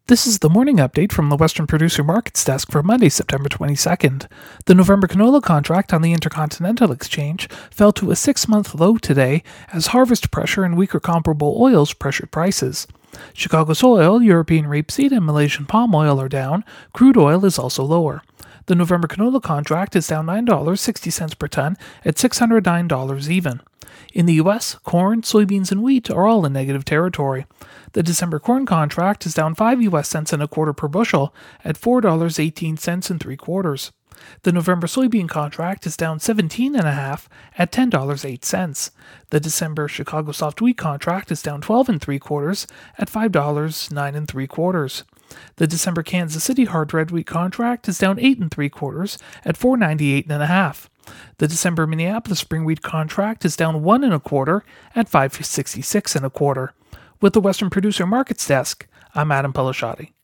This is the morning update from the Western Producer Markets Desk for Monday, September 22nd. The November canola contract on the Intercontinental Exchange fell to a 6-month low today as harvest pressure and weaker comparable oils pressured prices. Chicago soy, European rapeseed, and Malaysian palm oil are down. Crude oil is also lower. The November canola contract is down $9.60 per ton at $609 even. In the U.S., corn, soybeans, and wheat are all in negative territory. The December corn contract is down 5 U.S. cents and a quarter per bushel at $4.18 and 3/4. The November soybean contract is down 17.5 at $10.08. The December Chicago soft wheat contract is down 12 3/4 at $5.09 3/4. The December Kansas City hard red wheat contract is down 8 3/4 at $4.98.5. The December Minneapolis spring wheat contract is down 1 1/4 at $5.66 1/4. With the Western Producer Markets Desk, I'm Adam Pelashati.